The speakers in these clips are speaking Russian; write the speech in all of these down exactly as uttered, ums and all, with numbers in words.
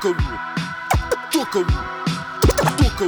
кого? Кто кого? Кто кого?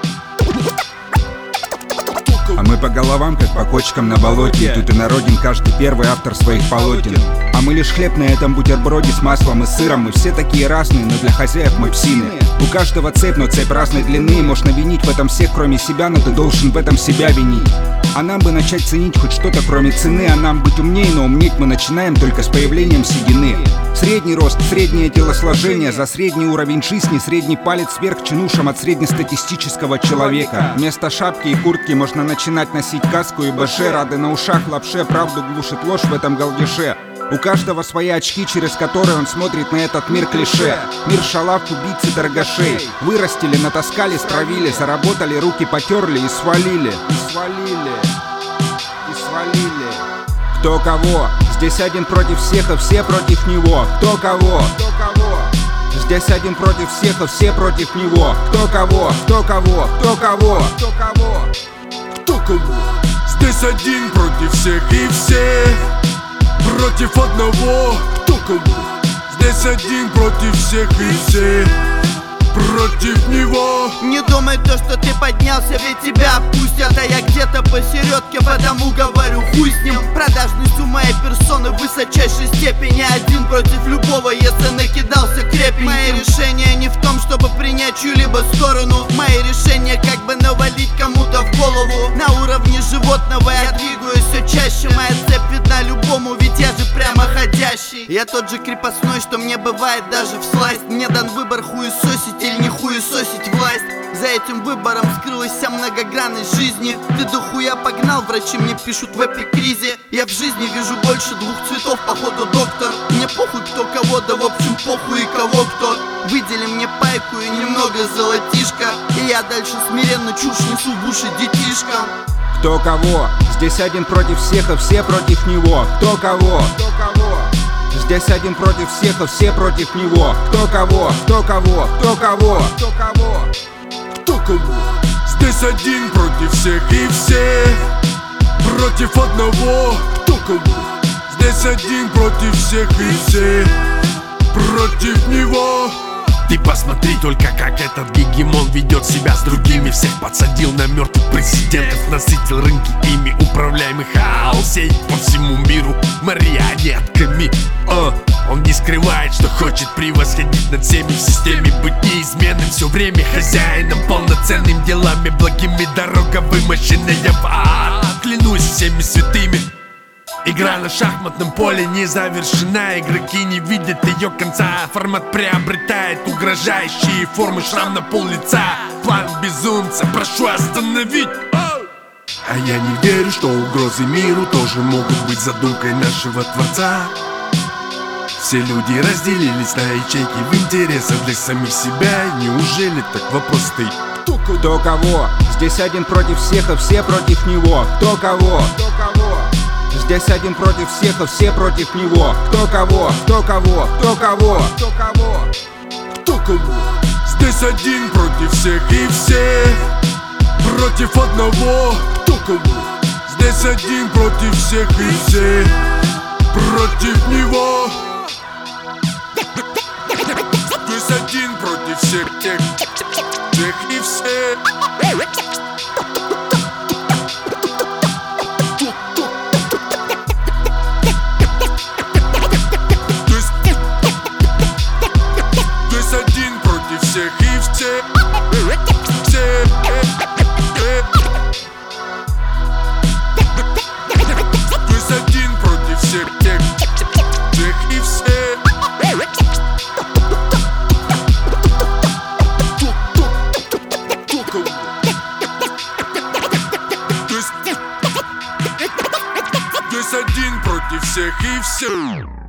А мы по головам, как по кочкам на болоте. Тут и народен каждый первый автор своих полотен. А мы лишь хлеб на этом бутерброде с маслом и сыром. Мы все такие разные, но для хозяев мы псины. У каждого цепь, но цепь разной длины. Можно винить в этом всех, кроме себя, но ты должен в этом себя винить. А нам бы начать ценить хоть что-то, кроме цены. А нам быть умнее, но умнеть мы начинаем только с появлением седины. Средний рост, среднее телосложение, за средний уровень жизни, средний палец вверх чинушам от среднестатистического человека. Вместо шапки и куртки можно начинать носить каску и баше. Рады на ушах лапше, правду глушит ложь в этом голдеше. У каждого свои очки, через которые он смотрит на этот мир клише. Мир шалав, убийц и торгашей. Вырастили, натаскали, стравили, заработали, руки потерли и свалили. И свалили, и свалили. Кто кого? Здесь один против всех, а все против него. Кто кого? Кто кого? Здесь один против всех, а все против него. Кто кого? Кто кого? Кто кого? Кто кого? Кто кого? Здесь один против всех и все против одного. Кто кого? Здесь один против всех и все против него. Не думай то, что ты поднялся, ведь тебя опустят. А я где-то посередке, потому говорю хуй с ним. Продажность у моей персоны в высочайшей степени. Один против любого, если накидался крепеньким. Мои решения не в том, чтобы принять чью-либо сторону. Мои решения как бы навалить кому-то в голову. На уровне животного я двигаюсь все чаще. Моя цепь видна любому, ведь я же прямоходящий. Я тот же крепостной, что мне бывает даже всласть. Мне дан выбор хуесосить или не хуесосить власть. За этим выбором скрылась вся многогранность жизни. Ты дохуя погнал, врачи мне пишут в эпикризе. Я в жизни вижу больше двух цветов, походу доктор. Мне похуй кто кого, да в общем похуй и кого кто. Выдели мне пайку и немного золотишка, и я дальше смиренно чушь несу в уши детишкам. Кто кого? Здесь один против всех, а все против него. Кто кого? Кто кого? Здесь один против всех, а все против него. Кто кого? Кто кого? Кто кого? Кто кого? Кто кого? Здесь один против всех и все против одного. Кто кого? Здесь один против всех и все против него. Ты посмотри только, как этот гегемон ведет себя с другими. Всех подсадил на мертвых президентов, насытил рынки ими, управляемый хаос сеять по всему миру марионетками. uh, Он не скрывает, что хочет превосходить над всеми в системе, быть неизменным все время хозяином, полноценным делами, благими дорога вымощенная в ад. Клянусь всеми святыми, игра на шахматном поле не завершена. Игроки не видят ее конца. Формат приобретает угрожающие формы. Шрам на пол лица, план безумца, прошу остановить. А я не верю, что угрозы миру тоже могут быть задумкой нашего Творца. Все люди разделились на ячейки в интересах для самих себя. Неужели так вопрос стоит? Кто, кто кого? Здесь один против всех, а все против него. Кто кого? Кто кого? Здесь один против всех, а все против него. Кто кого? Кто кого? Кто кого? Кто кого? Кто кого? Здесь один против всех и все против одного. Кто кого? Здесь один против всех и все против него. Здесь один против всех, тех, всех и все. Всех и все, все, Здесь один против всех, тех, всех и все. Здесь один против всех и все.